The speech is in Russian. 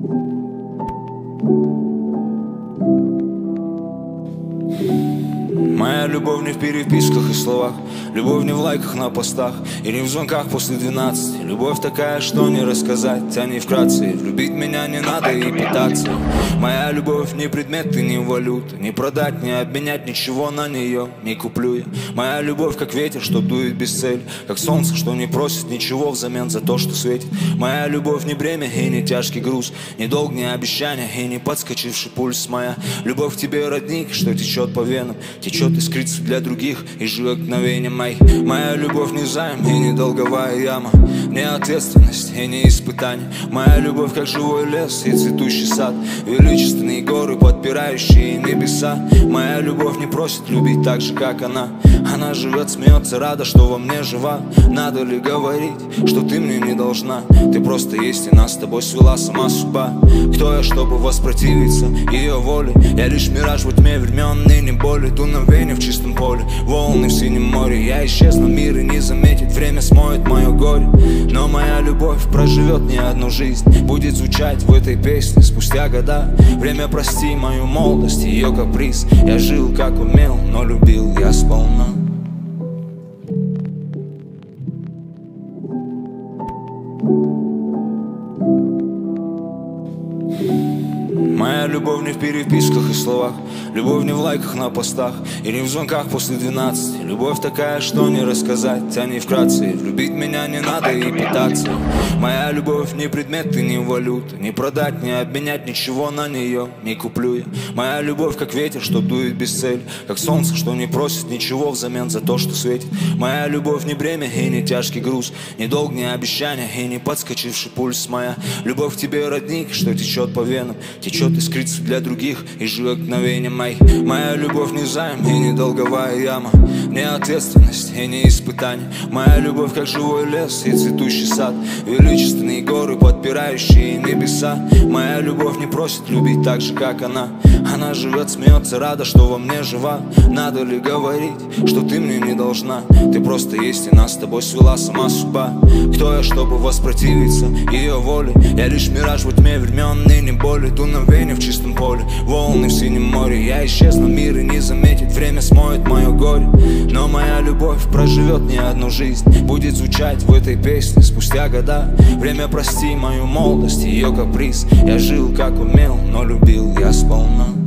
Моя любовь не в переписках и словах, любовь не в лайках на постах и не в звонках после 12. Любовь такая, что не рассказать, а не вкратце. Любить меня не надо и питаться. Моя любовь не предмет и не валюта, не продать, не обменять ничего на нее не куплю я. Моя любовь как ветер, что дует без цели, как солнце, что не просит ничего взамен за то, что светит. Моя любовь не бремя и не тяжкий груз, не долг, не обещания и не подскочивший пульс. Моя любовь к тебе родник, что течет по венам, течет искрится для других и живет мгновением. Моя любовь не займ и не долговая яма, не ответственность и не испытание. Моя любовь как живой лес и цветущий сад, величественные горы, подпирающие небеса. Моя любовь не просит любить так же, как она. Она живет, смеется, рада, что во мне жива. Надо ли говорить, что ты мне не должна? Ты просто есть, и нас с тобой свела сама судьба. Кто я, чтобы воспротивиться ее воле? Я лишь мираж во тьме времен и не боли. Дуновение в чистом поле, волны в синем море. Я исчезну, мир и не заметит, время смоет мое горе. Но моя любовь проживет не одну жизнь, будет звучать в этой песне спустя года. Время, прости мою молодость, ее каприз. Я жил как умел, но любил я сполна. Моя любовь не в переписках и словах, любовь не в лайках на постах и не в звонках после 12. Любовь такая, что не рассказать, а не вкратце. Любить меня не надо и питаться. Моя любовь не предмет и не валюта, не продать, не обменять ничего на нее не куплю я. Моя любовь как ветер, что дует без цели, как солнце, что не просит ничего взамен за то, что светит. Моя любовь не бремя и не тяжкий груз, не долг, не обещания и не подскочивший пульс. Моя любовь к тебе родник, что течет по венам, течет искрится для других и живет мгновением. Моя любовь не займ и не долговая яма, не ответственность и не испытание. Моя любовь как живой лес и цветущий сад, величественные горы, подпирающие небеса. Моя любовь не просит любить так же, как она. Она живет, смеется, рада, что во мне жива. Надо ли говорить, что ты мне не должна? Ты просто есть, и нас с тобой свела сама судьба. Кто я, чтобы воспротивиться ее воле? Я лишь мираж во тьме времен и не боли. Дуновение в чистом поле, волны в синем море. Я исчезну, мир и не заметит, время смоет мое горе. Но моя любовь проживет не одну жизнь, будет звучать в этой песне спустя года. Время, прости мою молодость, ее каприз. Я жил как умел, но любил я сполна.